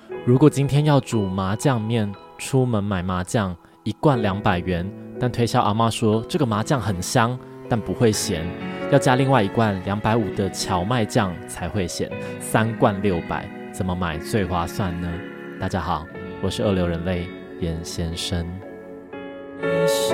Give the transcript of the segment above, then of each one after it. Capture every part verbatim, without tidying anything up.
如果今天要煮麻酱面，出门买麻酱一罐两百元，但推销阿嬷说这个麻酱很香，但不会咸，要加另外一罐两百五的荞麦酱才会咸，三罐六百，怎么买最划算呢？大家好，我是二流人类严先生。 一生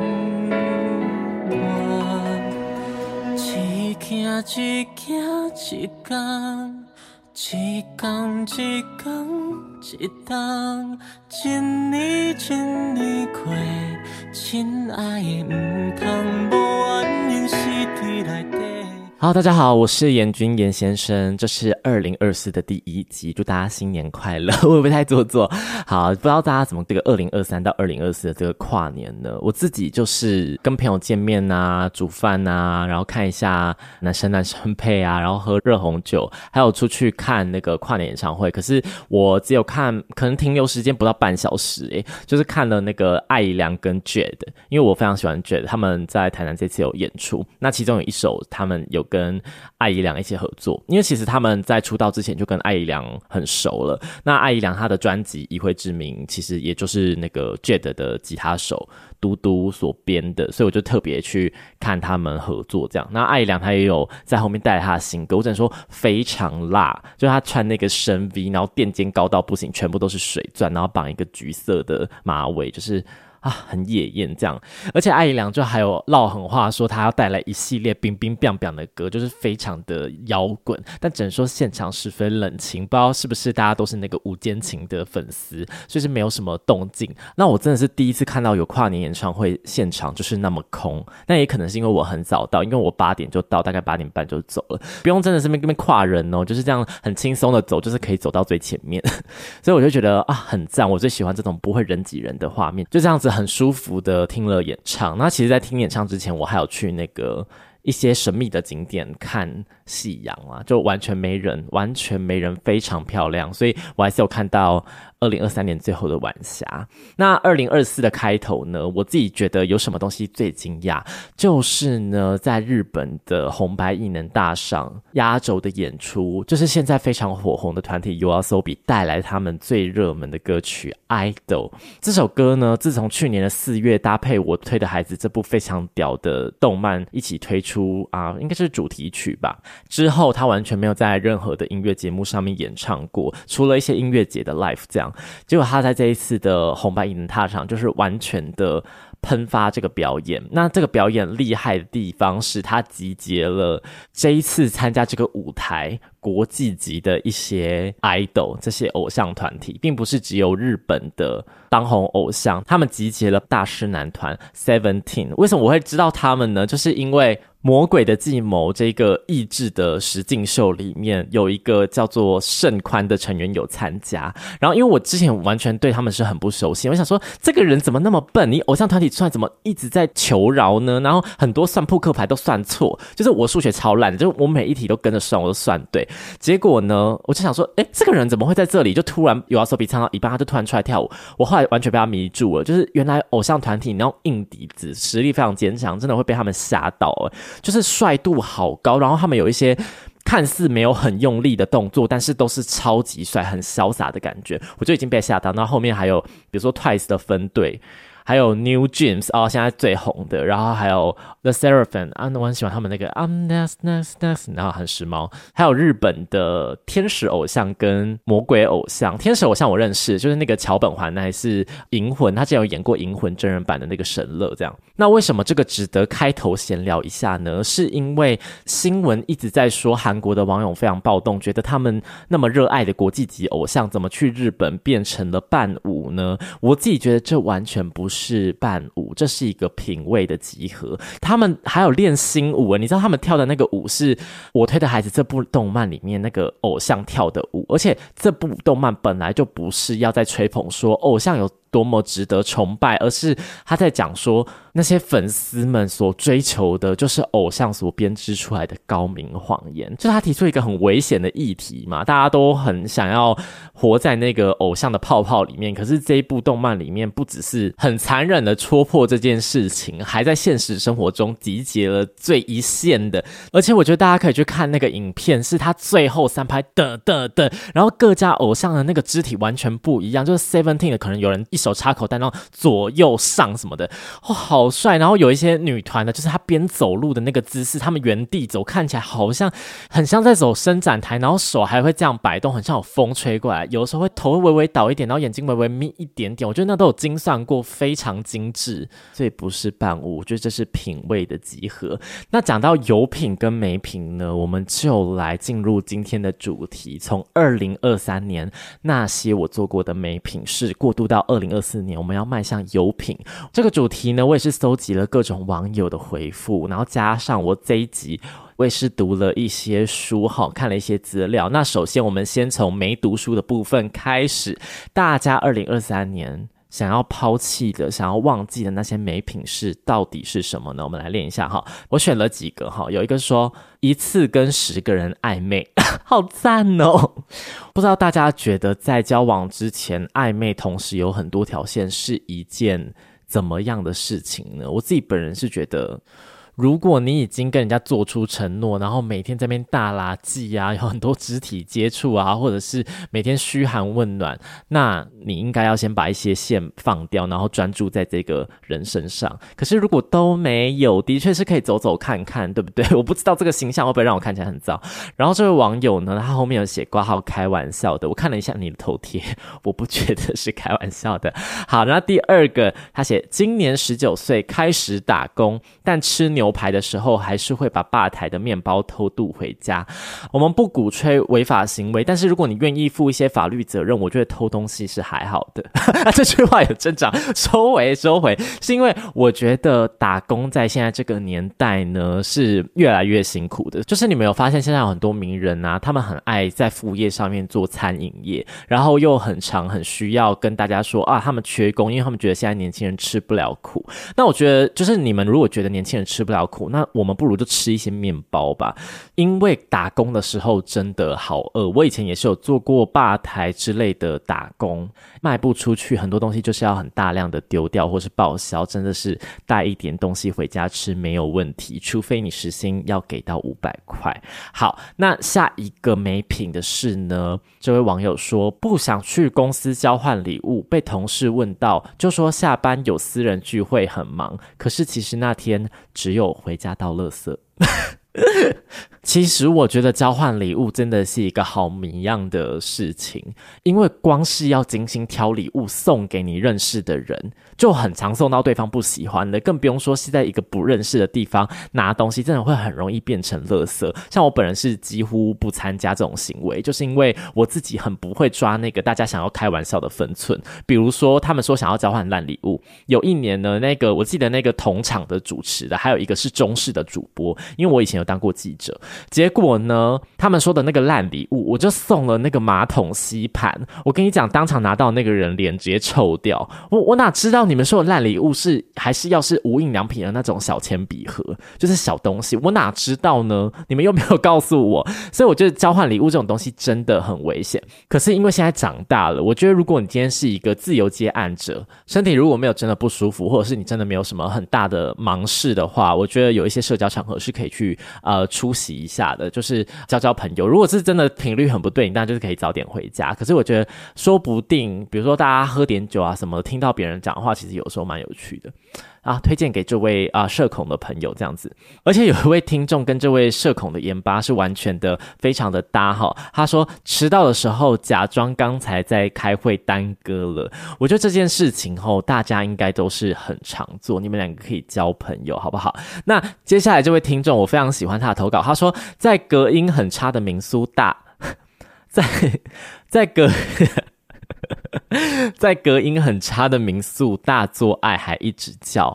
一行一行一天，一天一天一冬，一年一年过，亲爱的不通无原因死伫内底。 好，大家好，我是严君严先生，这是二零二四的第一集，祝大家新年快乐。会不会太做作？好，不知道大家怎么这个二零二三到二零二四的这个跨年呢？我自己就是跟朋友见面啊，煮饭啊，然后看一下男生男生配啊，然后喝热红酒，还有出去看那个跨年演唱会。可是我只有看，可能停留时间不到半小时，诶，就是看了那个艾怡良跟 Jade， 因为我非常喜欢 Jade， 他们在台南这次有演出，那其中有一首他们有跟艾怡良一起合作，因为其实他们在出道之前就跟艾怡良很熟了。那艾怡良他的专辑《以会之名》其实也就是那个 Jade 的吉他手嘟嘟所编的，所以我就特别去看他们合作这样。那艾怡良他也有在后面带他的新歌，我只能说非常辣，就是他穿那个深 V， 然后垫肩高到不行，全部都是水钻，然后绑一个橘色的马尾，就是啊，很野艳这样。而且艾怡良就还有撂狠话说他要带来一系列冰冰冰冰的歌，就是非常的摇滚，但只能说现场十分冷清，不知道是不是大家都是那个吴坚情的粉丝，所以是没有什么动静。那我真的是第一次看到有跨年演唱会现场就是那么空，那也可能是因为我很早到，因为我八点就到，大概八点半就走了，不用真的是那边跨人哦，就是这样很轻松的走，就是可以走到最前面。所以我就觉得啊，很赞，我最喜欢这种不会人挤人的画面，就这样子很舒服的听了演唱。那其实在听演唱之前，我还有去那个一些神秘的景点看夕阳啊，就完全没人，完全没人，非常漂亮，所以我还是有看到二零二三年最后的晚霞。那二零二四的开头呢，我自己觉得有什么东西最惊讶，就是呢在日本的红白艺能大赏压轴的演出，就是现在非常火红的团体 YOASOBI 带来他们最热门的歌曲 Idol。 这首歌呢，自从去年的四月搭配我推的孩子这部非常屌的动漫一起推出啊，应该是主题曲吧，之后他完全没有在任何的音乐节目上面演唱过，除了一些音乐节的 live 这样。结果他在这一次的红白艺能大赏就是完全的喷发这个表演。那这个表演厉害的地方是他集结了这一次参加这个舞台国际级的一些 idol， 这些偶像团体，并不是只有日本的当红偶像，他们集结了大师男团 Seventeen。 为什么我会知道他们呢？就是因为魔鬼的计谋这个益智的实境秀里面有一个叫做盛宽的成员有参加，然后因为我之前完全对他们是很不熟悉，我想说这个人怎么那么笨，你偶像团体出来怎么一直在求饶呢？然后很多算扑克牌都算错，就是我数学超烂，就是我每一题都跟着算，我都算对。结果呢，我就想说诶，这个人怎么会在这里？就突然YOASOBI唱到一半，他就突然出来跳舞，我后来完全被他迷住了，就是原来偶像团体那种硬底子实力非常坚强，真的会被他们吓到诶，就是帅度好高，然后他们有一些看似没有很用力的动作，但是都是超级帅很潇洒的感觉，我就已经被吓到。然后后面还有比如说 Twice 的分队，还有 New Jeans 哦，现在最红的，然后还有 The Seraphim 啊，我很喜欢他们那个 I'm next next next， 然后很时髦。还有日本的天使偶像跟魔鬼偶像，天使偶像我认识，就是那个桥本环奈是银魂，他之前有演过银魂真人版的那个神乐这样。那为什么这个值得开头闲聊一下呢？是因为新闻一直在说韩国的网友非常暴动，觉得他们那么热爱的国际级偶像怎么去日本变成了伴舞呢？我自己觉得这完全不是伴舞，这是一个品味的集合。他们还有练新舞，你知道他们跳的那个舞是我推的孩子这部动漫里面那个偶像跳的舞，而且这部动漫本来就不是要在吹捧说偶像有多么值得崇拜，而是他在讲说那些粉丝们所追求的就是偶像所编织出来的高明谎言，就是他提出一个很危险的议题嘛，大家都很想要活在那个偶像的泡泡里面，可是这一部动漫里面不只是很残忍的戳破这件事情，还在现实生活中集结了最一线的，而且我觉得大家可以去看那个影片，是他最后三拍的的的，然后各家偶像的那个肢体完全不一样，就是 Seventeen 的可能有人一手插口袋，然后左右上什么的，哦，好帅。然后有一些女团的，就是他边走路的那个姿势，他们原地走，看起来好像很像在走伸展台，然后手还会这样摆动，很像有风吹过来，有的时候会头会微微倒一点，然后眼睛微微眯一点点，我觉得那都有精算过，非常精致，所以不是伴舞，我觉得这是品味的集合。那讲到有品跟没品呢，我们就来进入今天的主题，从二零二三年那些我做过的没品事过渡到二零二四年，我们要迈向有品。这个主题呢，我也是搜集了各种网友的回复，然后加上我这一集我也是读了一些书，看了一些资料。那首先我们先从没读书的部分开始，大家二零二三年想要抛弃的，想要忘记的那些没品事到底是什么呢？我们来练一下哈。我选了几个哈，有一个说一次跟十个人暧昧好赞哦。不知道大家觉得在交往之前暧昧同时有很多条线是一件怎么样的事情呢？我自己本人是觉得，如果你已经跟人家做出承诺，然后每天在那边大拉技啊，有很多肢体接触啊，或者是每天嘘寒问暖，那你应该要先把一些线放掉，然后专注在这个人身上。可是如果都没有，的确是可以走走看看，对不对？我不知道这个形象会不会让我看起来很糟。然后这位网友呢，他后面有写括号开玩笑的，我看了一下你的头贴，我不觉得是开玩笑的。好，然后第二个他写今年十九岁开始打工，但吃牛排的时候还是会把吧台的面包偷渡回家。我们不鼓吹违法行为，但是如果你愿意负一些法律责任，我觉得偷东西是还好的。这句话有增长，收回收回，是因为我觉得打工在现在这个年代呢是越来越辛苦的。就是你们有发现现在有很多名人啊，他们很爱在副业上面做餐饮业，然后又很常很需要跟大家说啊，他们缺工，因为他们觉得现在年轻人吃不了苦。那我觉得就是你们如果觉得年轻人吃不了苦，那我们不如就吃一些面包吧，因为打工的时候真的好饿。我以前也是有做过吧台之类的打工，卖不出去，很多东西就是要很大量的丢掉或是报销，真的是带一点东西回家吃没有问题，除非你时薪要给到五百块。好，那下一个没品的事呢，这位网友说不想去公司交换礼物，被同事问到就说下班有私人聚会很忙，可是其实那天只有回家倒垃圾。其实我觉得交换礼物真的是一个好谜样的事情，因为光是要精心挑礼物送给你认识的人，就很常送到对方不喜欢的，更不用说是在一个不认识的地方拿东西，真的会很容易变成垃圾。像我本人是几乎不参加这种行为，就是因为我自己很不会抓那个大家想要开玩笑的分寸。比如说他们说想要交换烂礼物，有一年呢，那个我记得那个同场的主持的，还有一个是中视的主播，因为我以前有当过记者，结果呢他们说的那个烂礼物，我就送了那个马桶吸盘。我跟你讲，当场拿到那个人脸直接臭掉。我我哪知道你们说的烂礼物是还是要是无印良品的那种小铅笔盒，就是小东西，我哪知道呢？你们又没有告诉我。所以我觉得交换礼物这种东西真的很危险。可是因为现在长大了，我觉得如果你今天是一个自由接案者，身体如果没有真的不舒服，或者是你真的没有什么很大的忙事的话，我觉得有一些社交场合是可以去呃出席一下的，就是交交朋友。如果是真的频率很不对，你当然就是可以早点回家。可是我觉得说不定比如说大家喝点酒啊什么，听到别人讲话其实有时候蛮有趣的啊，推荐给这位啊社恐的朋友这样子。而且有一位听众跟这位社恐的盐巴是完全的非常的搭哈，他说迟到的时候假装刚才在开会耽搁了。我觉得这件事情后大家应该都是很常做，你们两个可以交朋友好不好？那接下来这位听众我非常喜欢他的投稿，他说在隔音很差的民宿大在在隔在隔音很差的民宿大做爱还一直叫，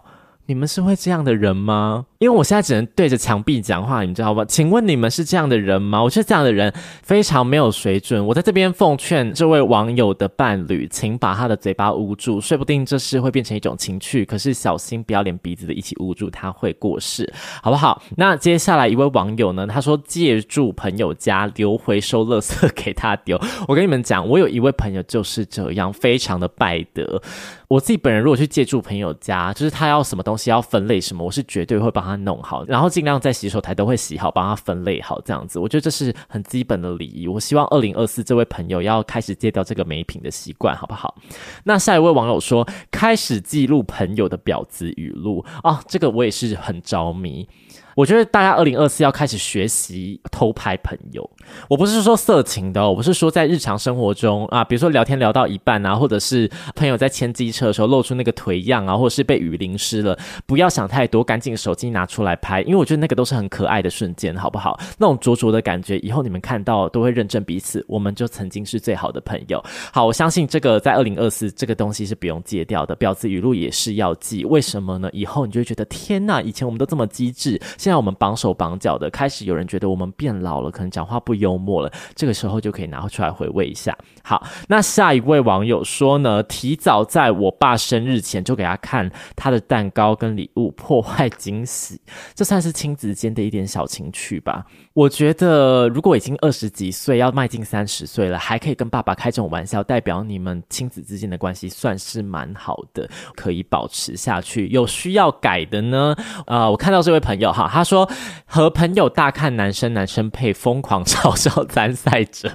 你们是会这样的人吗？因为我现在只能对着墙壁讲话，你们知道吧？请问你们是这样的人吗？我觉得这样的人非常没有水准。我在这边奉劝这位网友的伴侣，请把他的嘴巴捂住，说不定这是会变成一种情趣，可是小心不要连鼻子的一起捂住，他会过世，好不好？那接下来一位网友呢，他说借住朋友家留回收垃圾给他丢。我跟你们讲，我有一位朋友就是这样，非常的败德。我自己本人如果去借住朋友家，就是他要什么东西要分类什么，我是绝对会帮他弄好，然后尽量在洗手台都会洗好，帮他分类好这样子。我觉得这是很基本的礼仪。我希望二零二四这位朋友要开始戒掉这个没品的习惯，好不好？那下一位网友说，开始记录朋友的婊子语录啊，这个我也是很着迷。我觉得大家二零二四要开始学习偷拍朋友，我不是说色情的哦，我不是说在日常生活中啊，比如说聊天聊到一半啊，或者是朋友在牵机车的时候露出那个腿样啊，或者是被雨淋湿了，不要想太多，赶紧手机拿出来拍，因为我觉得那个都是很可爱的瞬间，好不好？那种灼灼的感觉，以后你们看到都会认证彼此，我们就曾经是最好的朋友。好，我相信这个在二零二四这个东西是不用戒掉的，婊子语录也是要记。为什么呢？以后你就会觉得天哪，以前我们都这么机智，现在我们绑手绑脚的，开始有人觉得我们变老了，可能讲话不幽默了，这个时候就可以拿出来回味一下。好，那下一位网友说呢，提早在我爸生日前就给他看他的蛋糕跟礼物，破坏惊喜，这算是亲子间的一点小情趣吧。我觉得如果已经二十几岁要迈进三十岁了，还可以跟爸爸开这种玩笑，代表你们亲子之间的关系算是蛮好的，可以保持下去。有需要改的呢，呃，我看到这位朋友哈，他说和朋友大看男生男生配，疯狂嘲笑参赛者。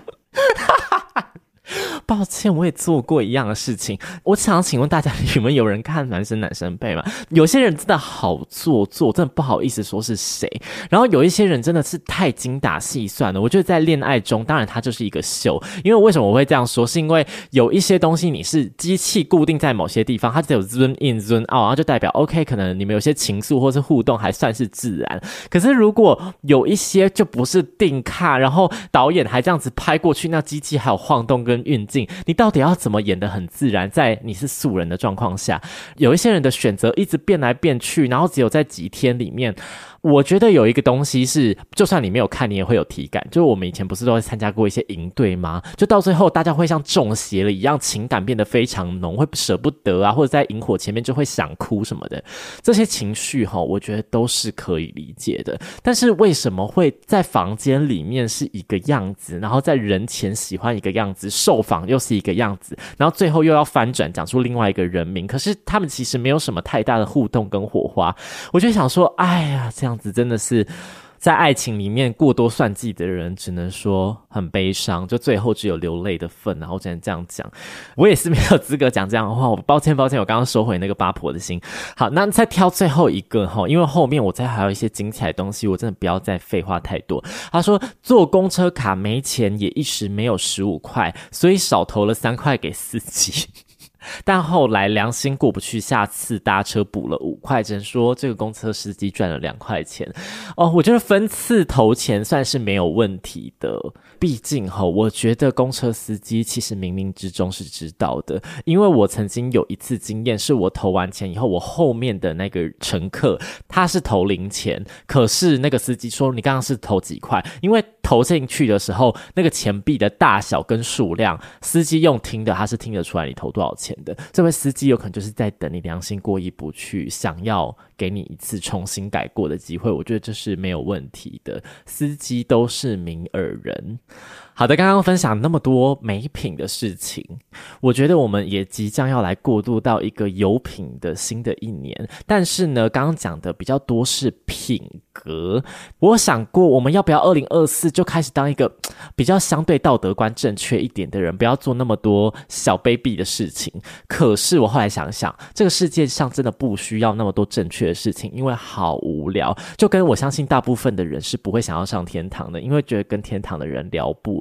抱歉，我也做过一样的事情。我想请问大家，你们有人看男生男生配吗？有些人真的好做作，真的不好意思说是谁。然后有一些人真的是太精打细算了。我觉得在恋爱中，当然它就是一个秀。因为为什么我会这样说？是因为有一些东西你是机器固定在某些地方，它只有 zoom in zoom out， 然后就代表 OK， 可能你们有些情愫或是互动还算是自然。可是如果有一些就不是定卡，然后导演还这样子拍过去，那机器还有晃动跟运镜，你到底要怎么演得很自然，在你是素人的状况下。有一些人的选择一直变来变去，然后只有在几天里面，我觉得有一个东西是就算你没有看你也会有体感，就是我们以前不是都会参加过一些营队吗？就到最后大家会像中邪了一样，情感变得非常浓，会舍不得啊，或者在萤火前面就会想哭什么的，这些情绪我觉得都是可以理解的。但是为什么会在房间里面是一个样子，然后在人前喜欢一个样子，受访又是一个样子，然后最后又要翻转讲出另外一个人名，可是他们其实没有什么太大的互动跟火花。我就想说，哎呀，这样子真的是在爱情里面过多算计的人，只能说很悲伤，就最后只有流泪的份，然后只能这样讲。我也是没有资格讲这样的话，我抱歉抱歉，我刚刚收回那个八婆的心。好，那再挑最后一个，因为后面我再还有一些精彩的东西，我真的不要再废话太多。他说坐公车卡没钱，也一时没有十五块，所以少投了三块给司机。但后来良心过不去，下次搭车补了五块，只能说这个公车司机赚了两块钱。哦，我觉得分次投钱算是没有问题的，毕竟齁，我觉得公车司机其实冥冥之中是知道的，因为我曾经有一次经验，是我投完钱以后，我后面的那个乘客他是投零钱，可是那个司机说你刚刚是投几块，因为投进去的时候那个钱币的大小跟数量，司机用听的他是听得出来你投多少钱的。这位司机有可能就是在等你良心过意不去，想要给你一次重新改过的机会，我觉得这是没有问题的，司机都是明耳人。好的，刚刚分享那么多没品的事情，我觉得我们也即将要来过渡到一个有品的新的一年。但是呢，刚刚讲的比较多是品格，我想过我们要不要二零二四就开始当一个比较相对道德观正确一点的人，不要做那么多小卑鄙的事情。可是我后来想想，这个世界上真的不需要那么多正确的事情，因为好无聊，就跟我相信大部分的人是不会想要上天堂的，因为觉得跟天堂的人聊不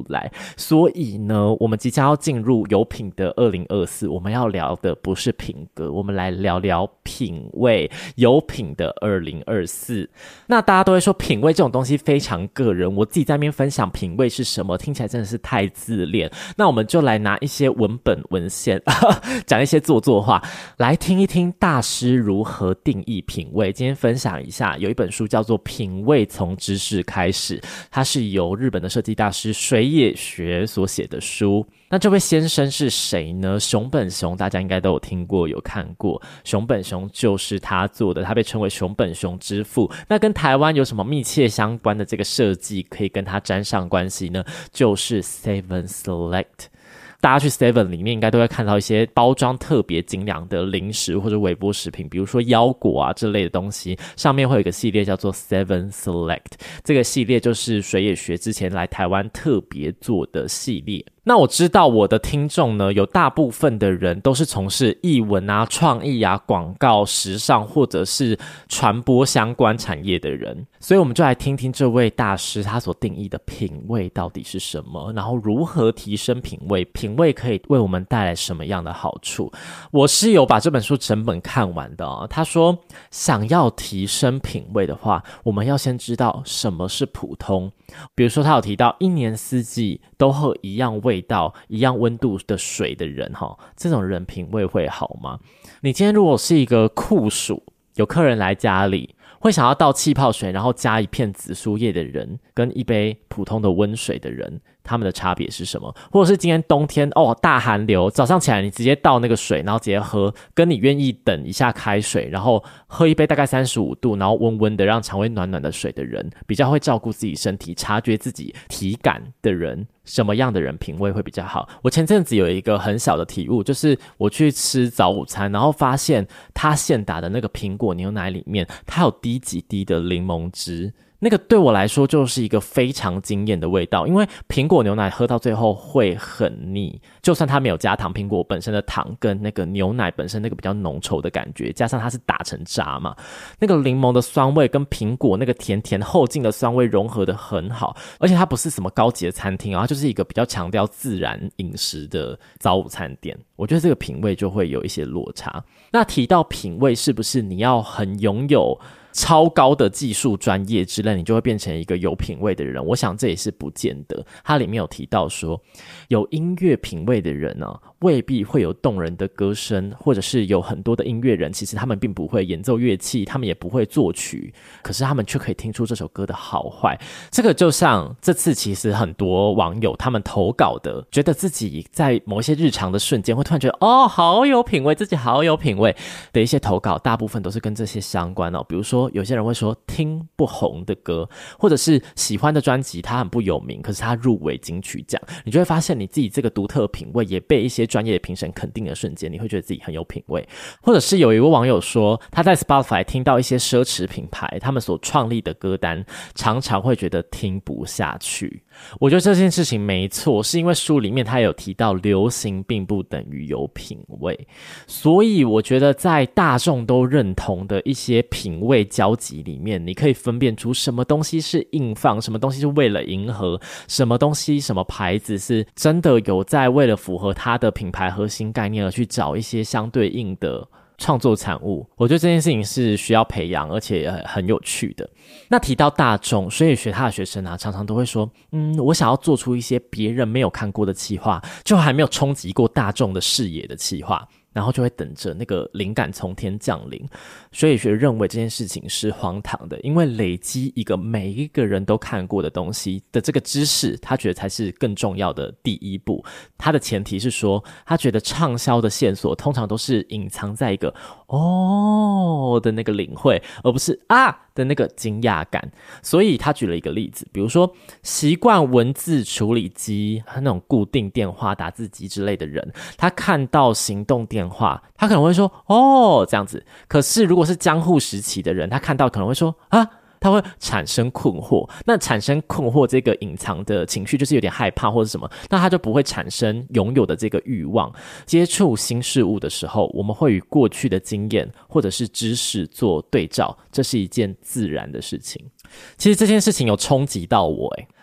路来。所以呢，我们即将要进入有品的二零二四，我们要聊的不是品格，我们来聊聊品味，有品的二零二四。那大家都会说品味这种东西非常个人，我自己在那边分享品味是什么，听起来真的是太自恋。那我们就来拿一些文本文献讲一些做作话，来听一听大师如何定义品味。今天分享一下，有一本书叫做《品味从知识开始》，它是由日本的设计大师水野学所写的书。那这位先生是谁呢？熊本熊大家应该都有听过有看过，熊本熊就是他做的，他被称为熊本熊之父。那跟台湾有什么密切相关的这个设计可以跟他沾上关系呢？就是 Seven Select。大家去 Seven 里面应该都会看到一些包装特别精良的零食或者微波食品，比如说腰果啊这类的东西，上面会有一个系列叫做 Seven Select， 这个系列就是水野学之前来台湾特别做的系列。那我知道我的听众呢，有大部分的人都是从事艺文啊、创意啊、广告、时尚或者是传播相关产业的人，所以我们就来听听这位大师他所定义的品味到底是什么，然后如何提升品味，品味可以为我们带来什么样的好处。我是有把这本书整本看完的哦。他说想要提升品味的话，我们要先知道什么是普通。比如说他有提到一年四季都喝一样味道一样温度的水的人，这种人品味会好吗？你今天如果是一个酷暑，有客人来家里会想要倒气泡水然后加一片紫苏叶的人，跟一杯普通的温水的人，他们的差别是什么？或者是今天冬天哦大寒流，早上起来你直接倒那个水然后直接喝，跟你愿意等一下开水然后喝一杯大概三十五度然后温温的让肠胃暖暖的水的人，比较会照顾自己身体察觉自己体感的人，什么样的人品味会比较好？我前阵子有一个很小的体悟，就是我去吃早午餐，然后发现他现打的那个苹果牛奶里面它有滴几滴的柠檬汁，那个对我来说就是一个非常惊艳的味道。因为苹果牛奶喝到最后会很腻，就算它没有加糖，苹果本身的糖跟那个牛奶本身那个比较浓稠的感觉，加上它是打成渣嘛，那个柠檬的酸味跟苹果那个甜甜后劲的酸味融合得很好。而且它不是什么高级的餐厅啊，它就是一个比较强调自然饮食的早午餐店，我觉得这个品味就会有一些落差。那提到品味，是不是你要很拥有超高的技术专业之类，你就会变成一个有品味的人？我想这也是不见得。它里面有提到说，有音乐品味的人呢、啊，未必会有动人的歌声，或者是有很多的音乐人，其实他们并不会演奏乐器，他们也不会作曲，可是他们却可以听出这首歌的好坏。这个就像这次其实很多网友他们投稿的，觉得自己在某一些日常的瞬间会突然觉得哦，好有品味，自己好有品味的一些投稿，大部分都是跟这些相关哦。比如说有些人会说听不红的歌，或者是喜欢的专辑它很不有名，可是它入围金曲奖，你就会发现你自己这个独特的品味也被一些专业的评审肯定的瞬间，你会觉得自己很有品味。或者是有一位网友说，他在 Spotify 听到一些奢侈品牌他们所创立的歌单，常常会觉得听不下去。我觉得这件事情没错，是因为书里面他有提到流行并不等于有品味，所以我觉得在大众都认同的一些品味交集里面，你可以分辨出什么东西是硬放，什么东西是为了迎合，什么东西什么牌子是真的有在为了符合它的品牌核心概念而去找一些相对应的创作产物。我觉得这件事情是需要培养而且很有趣的。那提到大众，所以学他的学生啊，常常都会说嗯，我想要做出一些别人没有看过的企划，就还没有冲击过大众的视野的企划，然后就会等着那个灵感从天降临。所以学认为这件事情是荒唐的，因为累积一个每一个人都看过的东西的这个知识，他觉得才是更重要的第一步。他的前提是说，他觉得畅销的线索通常都是隐藏在一个哦的那个领会，而不是啊的那个惊讶感。所以他举了一个例子，比如说习惯文字处理机那种固定电话打字机之类的人，他看到行动电话他可能会说哦这样子，可是如果是江户时期的人，他看到可能会说啊，他会产生困惑。那产生困惑这个隐藏的情绪就是有点害怕或者什么，那他就不会产生拥有的这个欲望。接触新事物的时候，我们会与过去的经验或者是知识做对照，这是一件自然的事情。其实这件事情有冲击到我耶，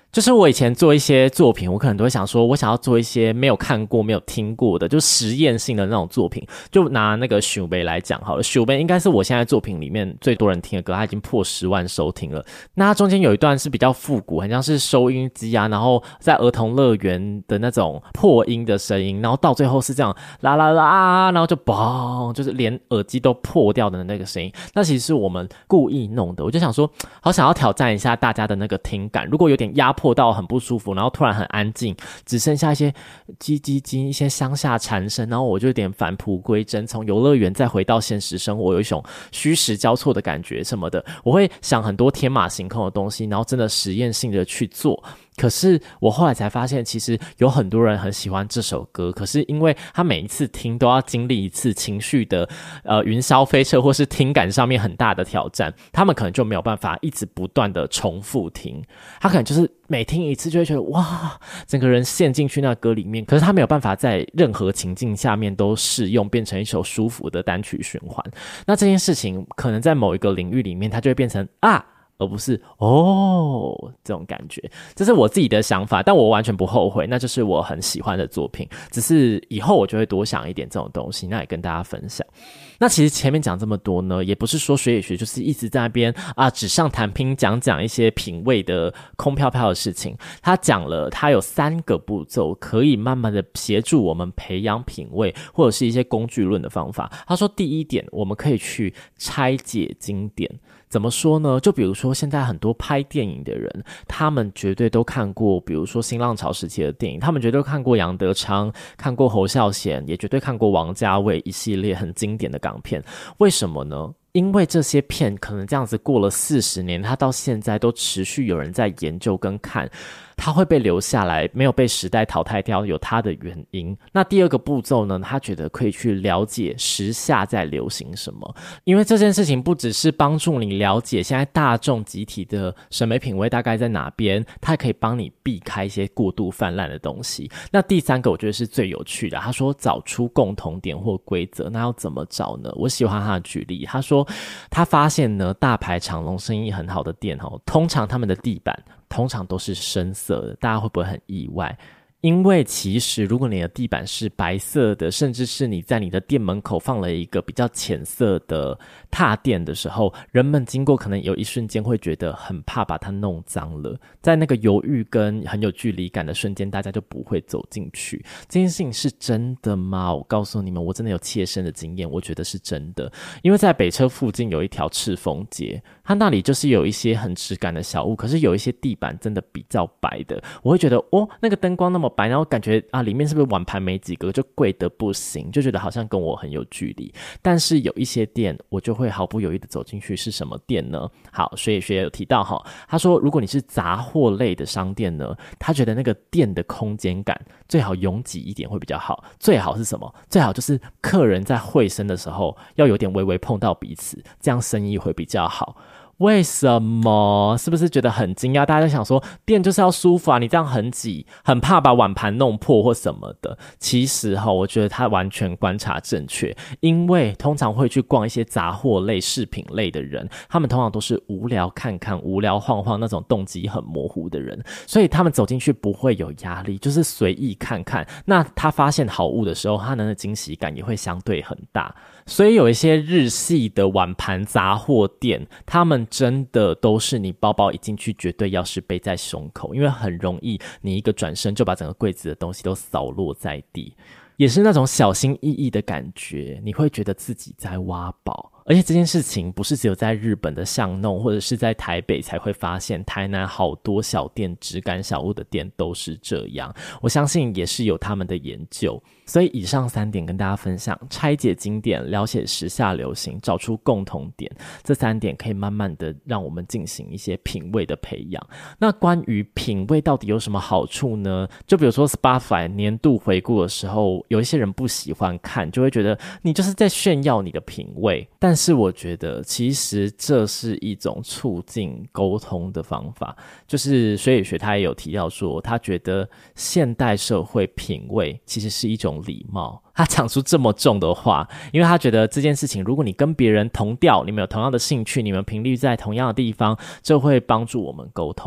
就是我以前做一些作品，我可能都会想说，我想要做一些没有看过、没有听过的，就实验性的那种作品。就拿那个想杯来讲好了，想杯应该是我现在作品里面最多人听的歌，它已经破十万收听了。那它中间有一段是比较复古，很像是收音机啊，然后在儿童乐园的那种破音的声音，然后到最后是这样啦啦啦，然后就嘣，就是连耳机都破掉的那个声音。那其实是我们故意弄的，我就想说，好想要挑战一下大家的那个听感，如果有点压迫到很不舒服，然后突然很安静，只剩下一些叽叽叽一些乡下蝉声，然后我就有点返璞归真，从游乐园再回到现实生活，有一种虚实交错的感觉什么的，我会想很多天马行空的东西，然后真的实验性的去做。可是我后来才发现，其实有很多人很喜欢这首歌，可是因为他每一次听都要经历一次情绪的呃云霄飞车，或是听感上面很大的挑战，他们可能就没有办法一直不断的重复听，他可能就是每听一次就会觉得哇，整个人陷进去那歌里面，可是他没有办法在任何情境下面都适用，变成一首舒服的单曲循环。那这件事情可能在某一个领域里面，它就会变成啊，而不是哦这种感觉。这是我自己的想法，但我完全不后悔，那就是我很喜欢的作品，只是以后我就会多想一点这种东西，那也跟大家分享。那其实前面讲这么多呢，也不是说学也学就是一直在那边啊纸上谈兵，讲讲一些品味的空飘飘的事情。他讲了他有三个步骤可以慢慢的协助我们培养品味，或者是一些工具论的方法。他说第一点，我们可以去拆解经典。怎么说呢？就比如说现在很多拍电影的人，他们绝对都看过比如说新浪潮时期的电影，他们绝对都看过杨德昌，看过侯孝贤，也绝对看过王家卫一系列很经典的港片。为什么呢？因为这些片可能这样子过了四十年，它到现在都持续有人在研究跟看，它会被留下来，没有被时代淘汰掉，有它的原因。那第二个步骤呢，他觉得可以去了解时下在流行什么，因为这件事情不只是帮助你了解现在大众集体的审美品味大概在哪边，它可以帮你避开一些过度泛滥的东西。那第三个我觉得是最有趣的，他说找出共同点或规则，那要怎么找呢？我喜欢他的举例，他说他发现呢，大排长龙生意很好的店哦，通常他们的地板通常都是深色的，大家会不会很意外？因为其实如果你的地板是白色的，甚至是你在你的店门口放了一个比较浅色的踏垫的时候，人们经过可能有一瞬间会觉得很怕把它弄脏了，在那个犹豫跟很有距离感的瞬间，大家就不会走进去。这件事情是真的吗？我告诉你们，我真的有切身的经验，我觉得是真的。因为在北车附近有一条赤峰街，它那里就是有一些很质感的小物，可是有一些地板真的比较白的，我会觉得哦，那个灯光那么白，然后感觉啊里面是不是碗盘没几个，就贵得不行，就觉得好像跟我很有距离。但是有一些店我就会毫不犹豫的走进去，是什么店呢？好，学也学有提到齁，他说如果你是杂货类的商店呢，他觉得那个店的空间感最好拥挤一点会比较好。最好是什么？最好就是客人在会声的时候要有点微微碰到彼此，这样生意会比较好。为什么？是不是觉得很惊讶？大家在想说店就是要舒服啊，你这样很挤，很怕把碗盘弄破或什么的。其实齁，我觉得他完全观察正确，因为通常会去逛一些杂货类饰品类的人，他们通常都是无聊看看无聊晃晃那种动机很模糊的人，所以他们走进去不会有压力，就是随意看看。那他发现好物的时候，他的惊喜感也会相对很大。所以有一些日系的碗盘杂货店，他们真的都是你包包一进去绝对钥匙背在胸口，因为很容易你一个转身就把整个柜子的东西都扫落在地，也是那种小心翼翼的感觉，你会觉得自己在挖宝。而且这件事情不是只有在日本的巷弄或者是在台北才会发现，台南好多小店质感小物的店都是这样，我相信也是有他们的研究。所以以上三点跟大家分享，拆解经典，了解时下流行，找出共同点，这三点可以慢慢的让我们进行一些品味的培养。那关于品味到底有什么好处呢？就比如说 Spotify 年度回顾的时候，有一些人不喜欢看，就会觉得你就是在炫耀你的品味，但是我觉得其实这是一种促进沟通的方法。就是水野学他也有提到说，他觉得现代社会品味其实是一种礼貌。他讲出这么重的话，因为他觉得这件事情如果你跟别人同调，你们有同样的兴趣，你们频率在同样的地方，这会帮助我们沟通，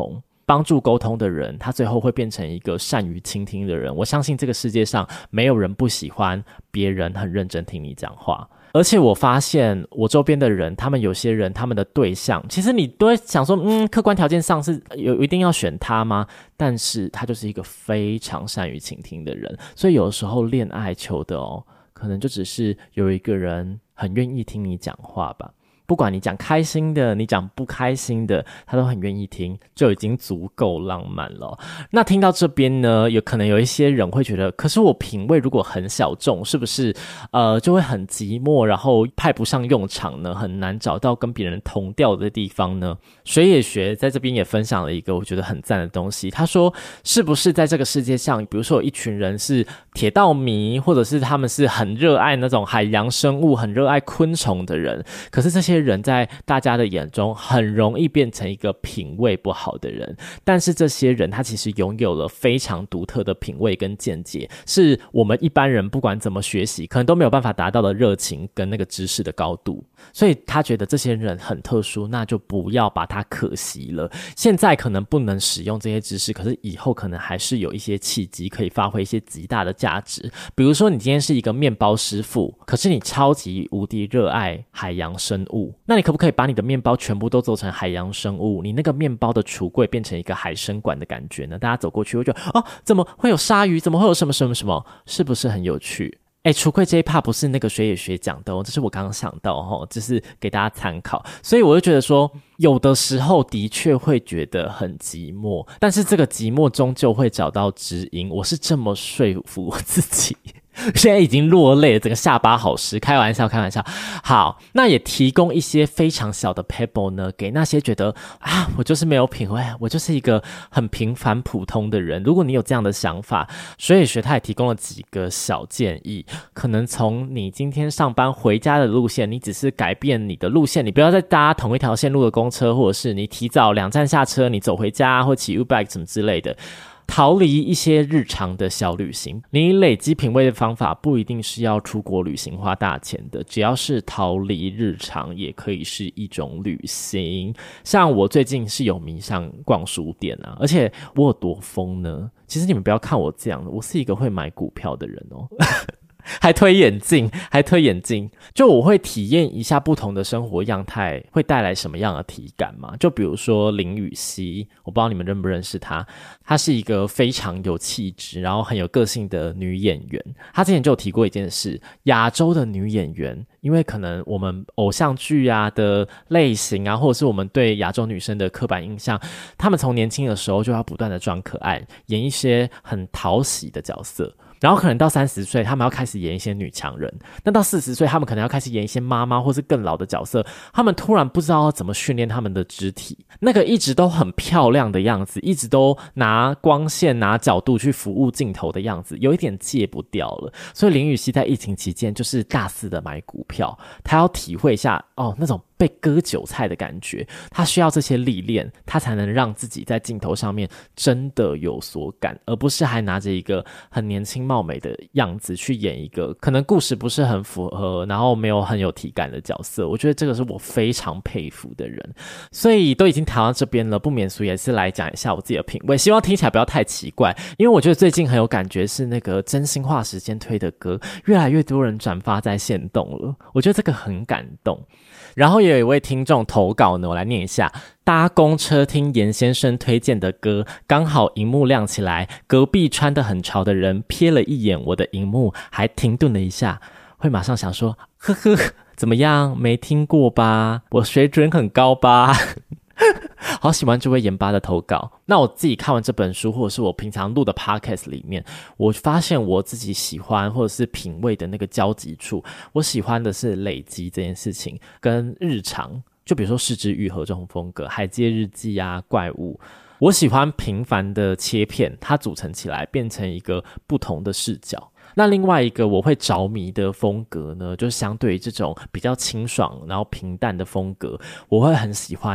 帮助沟通的人，他最后会变成一个善于倾听的人。我相信这个世界上没有人不喜欢别人很认真听你讲话。而且我发现我周边的人，他们有些人他们的对象，其实你都会想说嗯，客观条件上是有一定要选他吗？但是他就是一个非常善于倾听的人。所以有的时候恋爱求的哦，可能就只是有一个人很愿意听你讲话吧。不管你讲开心的，你讲不开心的，他都很愿意听，就已经足够浪漫了。那听到这边呢，有可能有一些人会觉得，可是我品味如果很小众，是不是呃就会很寂寞，然后派不上用场呢？很难找到跟别人同调的地方呢？水野学在这边也分享了一个我觉得很赞的东西，他说是不是在这个世界上，比如说有一群人是铁道迷，或者是他们是很热爱那种海洋生物，很热爱昆虫的人，可是这些人在大家的眼中很容易变成一个品味不好的人。但是这些人他其实拥有了非常独特的品味跟见解，是我们一般人不管怎么学习可能都没有办法达到的热情跟那个知识的高度。所以他觉得这些人很特殊，那就不要把它可惜了。现在可能不能使用这些知识，可是以后可能还是有一些契机可以发挥一些极大的价值。比如说你今天是一个面包师傅，可是你超级无敌热爱海洋生物，那你可不可以把你的面包全部都做成海洋生物？你那个面包的橱柜变成一个海参馆的感觉呢？大家走过去会觉得哦，怎么会有鲨鱼？怎么会有什么什么什么？是不是很有趣？诶，橱柜这一 part 不是那个水野学讲的哦，这是我刚刚想到哦，就是给大家参考。所以我就觉得说，有的时候的确会觉得很寂寞，但是这个寂寞终究会找到知音，我是这么说服我自己。现在已经落泪了，整个下巴好湿，开玩笑开玩笑。好，那也提供一些非常小的 pebble 呢，给那些觉得啊，我就是没有品味，我就是一个很平凡普通的人。如果你有这样的想法，水野学他也提供了几个小建议，可能从你今天上班回家的路线，你只是改变你的路线，你不要再搭同一条线路的公车，或者是你提早两站下车，你走回家或骑 U-Bike 什么之类的，逃离一些日常的小旅行。你累积品味的方法不一定是要出国旅行花大钱的，只要是逃离日常也可以是一种旅行。像我最近是有迷上逛书店啊，而且我有多疯呢？其实你们不要看我这样，我是一个会买股票的人哦。还推眼镜还推眼镜就我会体验一下不同的生活样态会带来什么样的体感嘛。就比如说林予晞，我不知道你们认不认识她，她是一个非常有气质然后很有个性的女演员。她之前就有提过一件事，亚洲的女演员因为可能我们偶像剧啊的类型啊，或者是我们对亚洲女生的刻板印象，她们从年轻的时候就要不断的装可爱，演一些很讨喜的角色，然后可能到三十岁他们要开始演一些女强人，那到四十岁他们可能要开始演一些妈妈或是更老的角色，他们突然不知道要怎么训练他们的肢体，那个一直都很漂亮的样子，一直都拿光线拿角度去服务镜头的样子，有一点戒不掉了。所以林予晞在疫情期间就是大肆的买股票，他要体会一下哦那种被割韭菜的感觉，他需要这些历练，他才能让自己在镜头上面真的有所感，而不是还拿着一个很年轻貌美的样子去演一个可能故事不是很符合然后没有很有体感的角色。我觉得这个是我非常佩服的人。所以都已经谈到这边了，不免俗也是来讲一下我自己的品味，希望听起来不要太奇怪，因为我觉得最近很有感觉是那个真心话时间推的歌越来越多人转发在限动了，我觉得这个很感动。然后也有一位听众投稿呢，我来念一下。搭公车听严先生推荐的歌，刚好荧幕亮起来，隔壁穿得很潮的人瞥了一眼我的荧幕，还停顿了一下，会马上想说呵呵怎么样，没听过吧，我水准很高吧。好喜欢这位盐巴的投稿。那我自己看完这本书，或者是我平常录的 podcast 里面，我发现我自己喜欢或者是品味的那个交集处，我喜欢的是累积这件事情跟日常，就比如说失之愈合这种风格，海街日记啊，怪物，我喜欢平凡的切片，它组成起来变成一个不同的视角。那另外一个我会着迷的风格呢，就是相对于这种比较清爽然后平淡的风格，我会很喜欢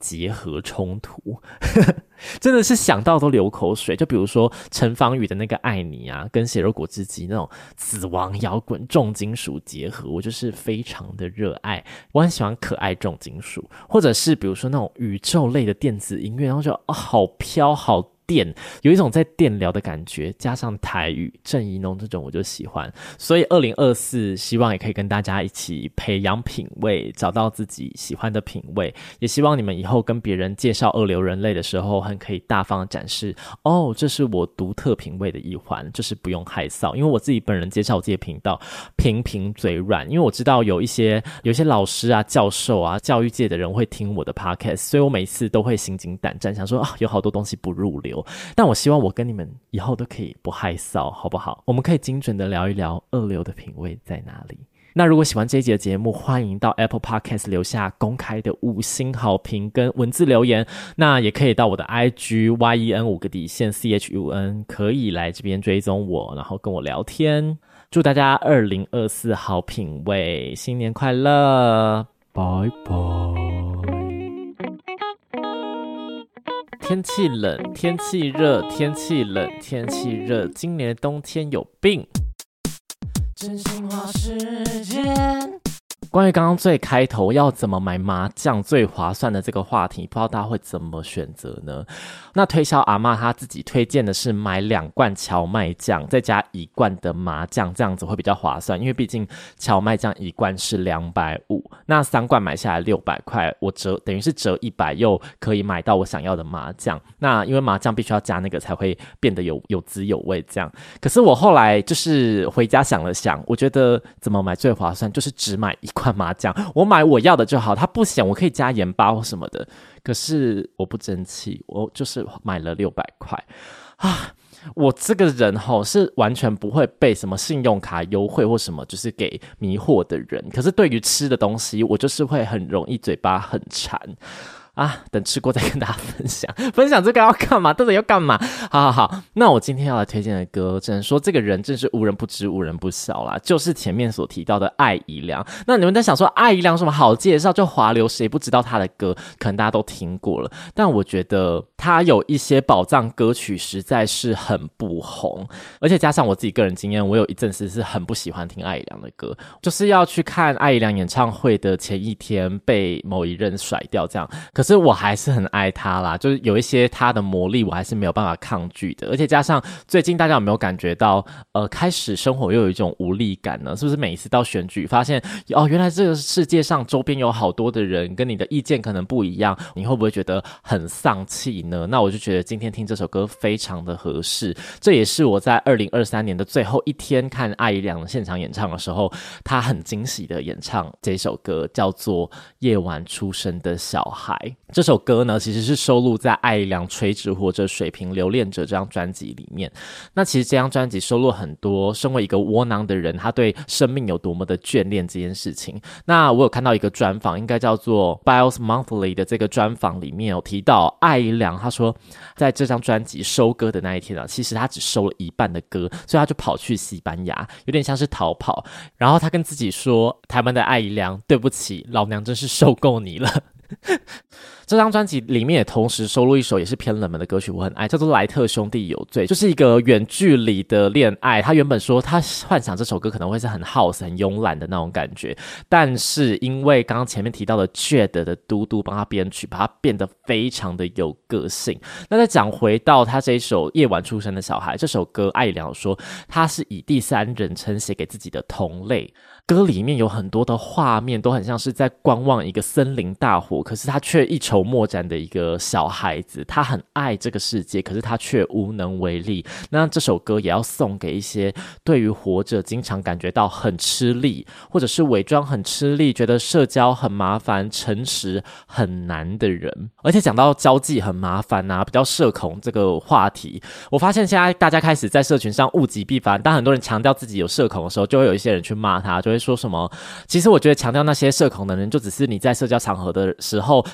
结合冲突真的是想到都流口水。就比如说陈芳语的那个爱你啊，跟血肉果汁机那种死亡摇滚重金属结合，我就是非常的热爱。我很喜欢可爱重金属，或者是比如说那种宇宙类的电子音乐，然后就哦好飘好电，有一种在电疗的感觉，加上台语郑宜农这种我就喜欢。所以二零二四希望也可以跟大家一起培养品味，找到自己喜欢的品味，也希望你们以后跟别人介绍二流人类的时候很可以大方展示，哦这是我独特品味的一环，就是不用害臊。因为我自己本人介绍我自己的频道频频嘴软，因为我知道有一些有一些老师啊教授啊教育界的人会听我的 podcast， 所以我每次都会心惊胆战，想说啊有好多东西不入流，但我希望我跟你们以后都可以不害臊，好不好？我们可以精准的聊一聊二流的品味在哪里。那如果喜欢这一集的节目，欢迎到 Apple Podcast 留下公开的五星好评跟文字留言，那也可以到我的 I G Y E N 五个底线 C H U N 可以来这边追踪我，然后跟我聊天。祝大家二零二四好品味，新年快乐，拜拜。天气冷，天气热，天气冷，天气热，今年的冬天有病。真心话时间。关于刚刚最开头要怎么买麻将最划算的这个话题，不知道大家会怎么选择呢？那推销阿嬷她自己推荐的是买两罐荞麦酱再加一罐的麻酱，这样子会比较划算，因为毕竟荞麦酱一罐是两百五十，那三罐买下来六百块，我折等于是折一百，又可以买到我想要的麻酱。那因为麻酱必须要加那个才会变得有有滋有味这样。可是我后来就是回家想了想，我觉得怎么买最划算，就是只买一罐麻酱，我买我要的就好，它不咸我可以加盐巴或什么的。可是我不争气，我就是买了六百块啊！我这个人齁是完全不会被什么信用卡优惠或什么就是给迷惑的人，可是对于吃的东西我就是会很容易嘴巴很馋啊，等吃过再跟大家分享分享这个要干嘛，到底要干嘛。好好好，那我今天要来推荐的歌，只能说这个人真是无人不知无人不晓啦，就是前面所提到的艾怡良。那你们在想说艾怡良什么好介绍，就华流谁不知道他的歌，可能大家都听过了，但我觉得他有一些宝藏歌曲实在是很不红，而且加上我自己个人经验，我有一阵子是很不喜欢听艾怡良的歌，就是要去看艾怡良演唱会的前一天被某一任甩掉这样。可是我还是很爱他啦，就是有一些他的魔力我还是没有办法抗拒的。而且加上最近大家有没有感觉到呃，开始生活又有一种无力感呢？是不是每一次到选举发现哦，原来这个世界上周边有好多的人跟你的意见可能不一样，你会不会觉得很丧气呢？那我就觉得今天听这首歌非常的合适，这也是我在二零二三年的最后一天看艾怡良的现场演唱的时候，他很惊喜的演唱这首歌，叫做《夜晚出生的小孩》。这首歌呢其实是收录在艾怡良垂直活着水平留恋者这张专辑里面。那其实这张专辑收录很多身为一个窝囊的人他对生命有多么的眷恋这件事情。那我有看到一个专访，应该叫做 Bios Monthly 的这个专访里面有提到艾怡良，他说在这张专辑收歌的那一天啊，其实他只收了一半的歌，所以他就跑去西班牙，有点像是逃跑。然后他跟自己说，台湾的艾怡良，对不起，老娘真是受够你了这张专辑里面也同时收录一首也是偏冷门的歌曲，我很爱，叫做莱特兄弟有罪，就是一个远距离的恋爱。他原本说他幻想这首歌可能会是很 house 很慵懒的那种感觉，但是因为刚刚前面提到的 Jade 的嘟嘟帮他编曲，把它变得非常的有个性。那再讲回到他这一首夜晚出生的小孩，这首歌艾怡良说他是以第三人称写给自己的同类，歌里面有很多的画面都很像是在观望一个森林大火，可是他却一筹莫展的一个小孩子，他很爱这个世界，可是他却无能为力。那这首歌也要送给一些对于活着经常感觉到很吃力，或者是伪装很吃力，觉得社交很麻烦，诚实很难的人。而且讲到交际很麻烦啊，比较社恐这个话题，我发现现在大家开始在社群上物极必反，当很多人强调自己有社恐的时候，就会有一些人去骂他，就会说什么其实我觉得强调那些社恐的人，就只是你在社交场合的时候期待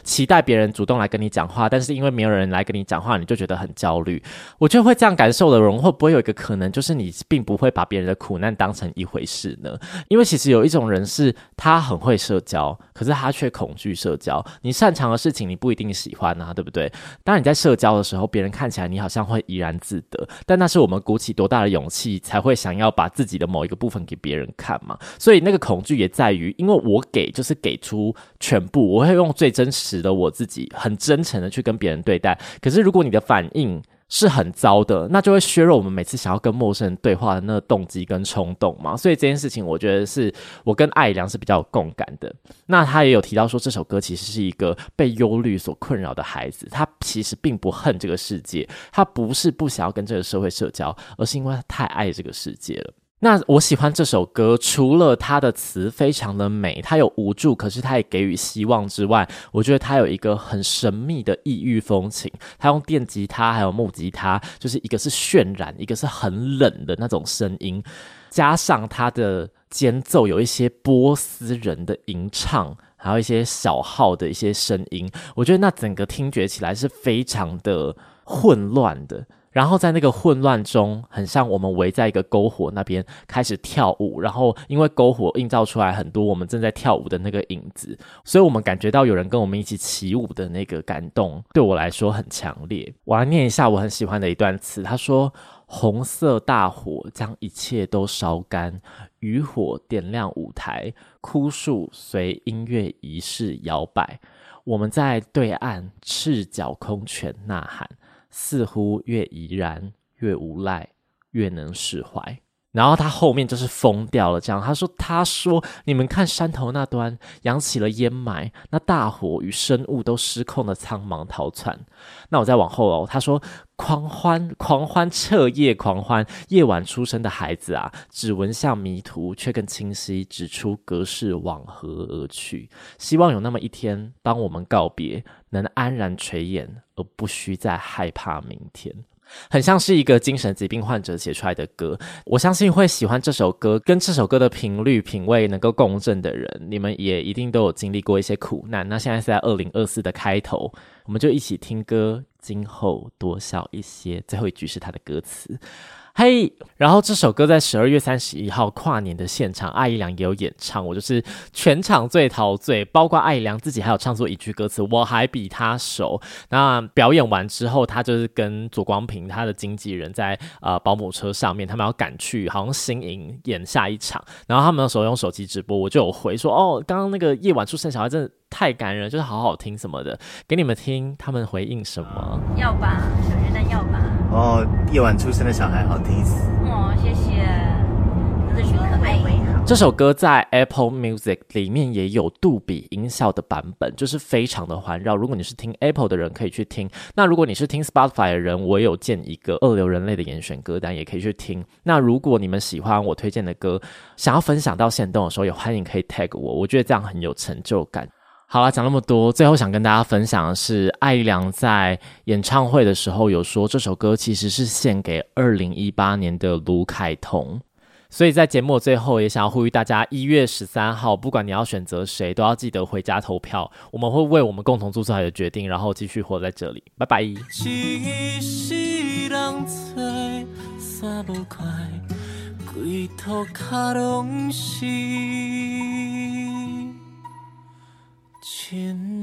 别人主动来跟你讲话，但是因为没有人来跟你讲话，你就觉得很焦虑。我觉得会这样感受的人，会不会有一个可能，就是你并不会把别人的苦难当成一回事呢？因为其实有一种人是他很会社交，可是他却恐惧社交。你擅长的事情你不一定喜欢啊，对不对？当你在社交的时候，别人看起来你好像会怡然自得，但那是我们鼓起多大的勇气才会想要把自己的某一个部分给别人看嘛。所以那个恐惧也在于，因为我给就是给出全部，我会用最真实的我自己，很真诚的去跟别人对待。可是如果你的反应是很糟的，那就会削弱我们每次想要跟陌生人对话的那个动机跟冲动嘛。所以这件事情我觉得是我跟艾怡良是比较有共感的。那他也有提到说，这首歌其实是一个被忧虑所困扰的孩子，他其实并不恨这个世界，他不是不想要跟这个社会社交，而是因为他太爱这个世界了。那我喜欢这首歌，除了它的词非常的美，它有无助，可是它也给予希望之外，我觉得它有一个很神秘的异域风情。它用电吉他还有木吉他，就是一个是渲染，一个是很冷的那种声音，加上它的间奏有一些波斯人的吟唱，还有一些小号的一些声音，我觉得那整个听觉起来是非常的混乱的。然后在那个混乱中，很像我们围在一个篝火那边开始跳舞，然后因为篝火映照出来很多我们正在跳舞的那个影子，所以我们感觉到有人跟我们一起起舞的那个感动，对我来说很强烈。我来念一下我很喜欢的一段词，他说：红色大火将一切都烧干，渔火点亮舞台，枯树随音乐仪式摇摆，我们在对岸赤脚空拳呐喊，似乎越怡然越无赖越能释怀。然后他后面就是疯掉了，这样他说他说你们看山头那端扬起了烟霾，那大火与生物都失控的苍茫逃窜。那我再往后哦，他说狂欢狂欢彻夜狂欢，夜晚出生的孩子啊，指纹像迷途却更清晰，指出格式往何而去。希望有那么一天，当我们告别，能安然垂眼，而不需再害怕明天。很像是一个精神疾病患者写出来的歌，我相信会喜欢这首歌跟这首歌的频率品味能够共振的人，你们也一定都有经历过一些苦难。那现在是在二零二四的开头，我们就一起听歌，今后多笑一些，最后一句是他的歌词。嘿、hey ，然后这首歌在十二月三十一号跨年的现场，艾怡良也有演唱，我就是全场最陶醉，包括艾怡良自己还有唱作一句歌词，我还比他熟。那表演完之后，他就是跟左光平他的经纪人在呃保姆车上面，他们要赶去好像新营演下一场，然后他们那时候用手机直播，我就有回说哦，刚刚那个夜晚出生小孩真的太感人，就是好好听什么的，给你们听他们回应什么。 要吧，小元旦要吧。 哦，夜晚出生的小孩好听死。 哦，谢谢，这是可爱为好。 这首歌在 Apple Music 里面也有杜比音效的版本，就是非常的环绕。如果你是听 Apple 的人可以去听，那如果你是听 Spotify 的人，我也有建一个二流人类的严选歌单，也可以去听。那如果你们喜欢我推荐的歌，想要分享到限动的时候，也欢迎可以 tag 我，我觉得这样很有成就感。好啦，讲那么多，最后想跟大家分享的是，艾怡良在演唱会的时候有说，这首歌其实是献给二零一八年的卢凯彤。所以在节目的最后，也想要呼吁大家，一月十三号，不管你要选择谁，都要记得回家投票。我们会为我们共同做出来的决定，然后继续活在这里。拜拜。一世人做散不开，规土脚拢是亲